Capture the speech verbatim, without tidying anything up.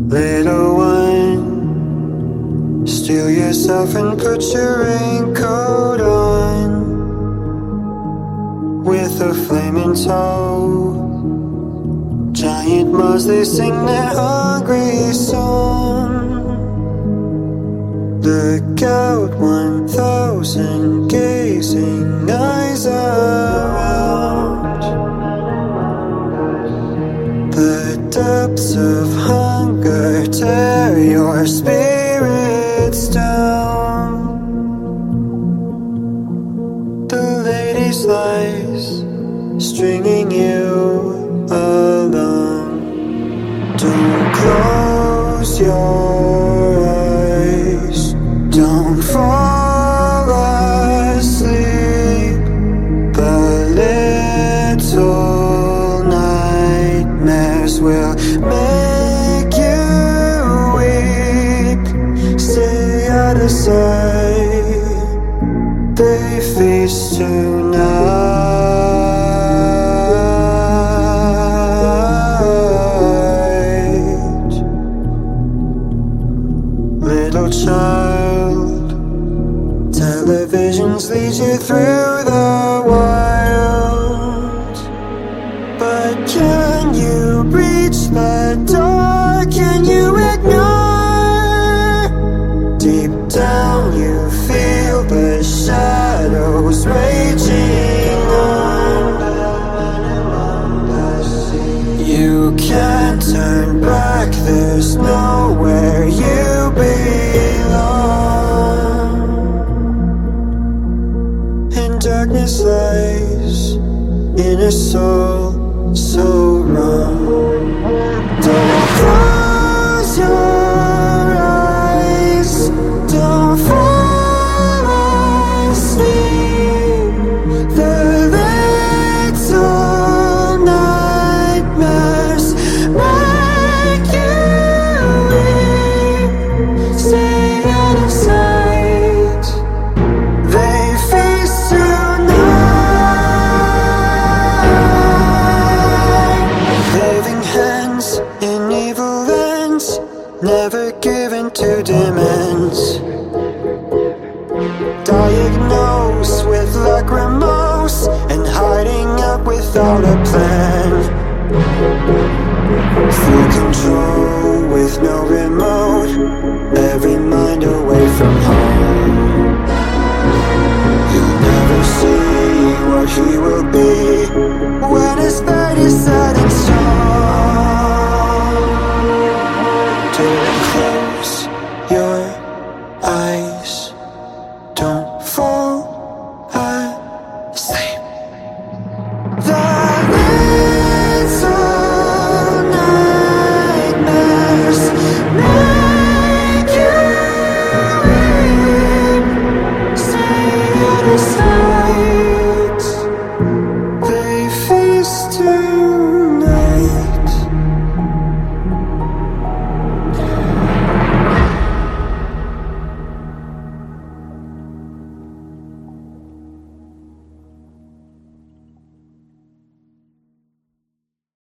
Little one, steel yourself and put your raincoat on. With a flaming toe, giant moths, they sing their hungry song. Look out, one thousand gazing eyes around. The depths of hunger tear your spirits down. The lady's lies, stringing you along. Don't close your eyes, don't fall asleep. The little nightmares will make you weep. Stay out of sight, they feast tonight. Little child, televisions lead you through the wild. But can you reach the door? Can you ignore? Deep down you feel the shadows raging on. You can't turn back, there's nowhere you belong. And darkness lies in a soul so wrong. Don't close your